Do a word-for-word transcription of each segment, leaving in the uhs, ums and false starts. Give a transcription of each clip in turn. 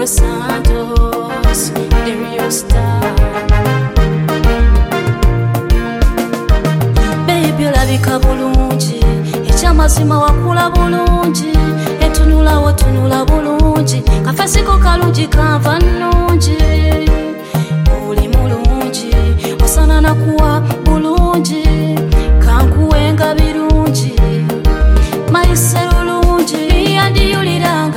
Los Santos, the real star. Baby olabika bulungi, ekyamazima wakula bulungi, etunula wotunula bulungi, kafesiko kalungi kanva nnungi, oli mulungi, osana nakuwa bulungi, kankuwenga birungi, mayise lulungi, niyandiyuliranga,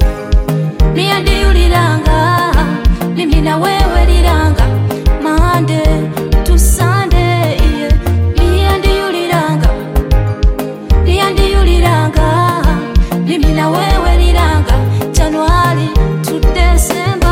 niyandiyuliranga, mimi na wewe liranga, Monday to Sunday, yeah. Niyandiyuliranga, niyandiyuliranga, mimi na wewe liranga, January to December.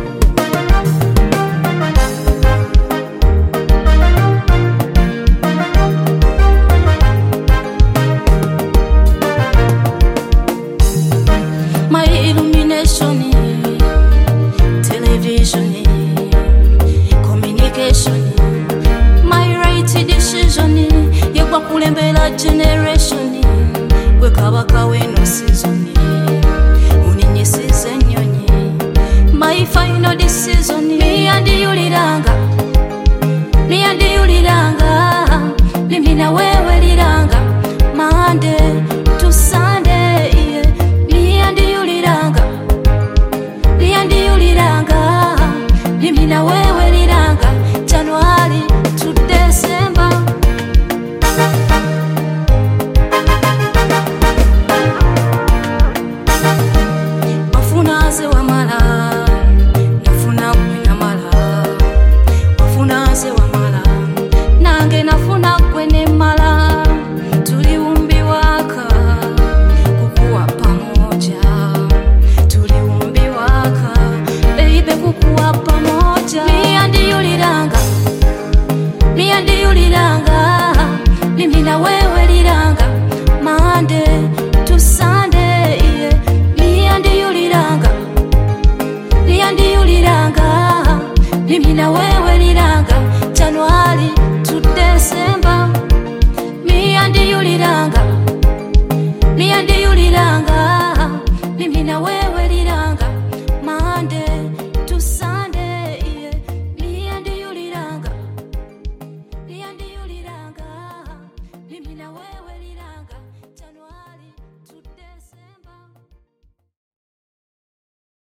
My illumination, television, communication, my right decision, yekwa kulembela generation, wekabaka weno season, uninyisize nyonyi, my final decision, niyandiyuliranga, niyandiyuliranga, mimi na wewe liranga, Monday to Sunday, yeah. Niyandiyuliranga, niyandiyuliranga, mimi na wewe liranga, January to December. Wafunaze wamala, nafuna kwena mala, wafunaze wamala, nange nafuna kwene mala, tuliumbiwaka kukuwa pamoja, tuliumbiwaka baby kukuwa pamoja, niyandiyuliranga, niyandiyuliranga, mimi na wewe liranga, Monday to Sunday, yeah. Niyandiyuliranga, niyandiyuliranga, mimi na wewe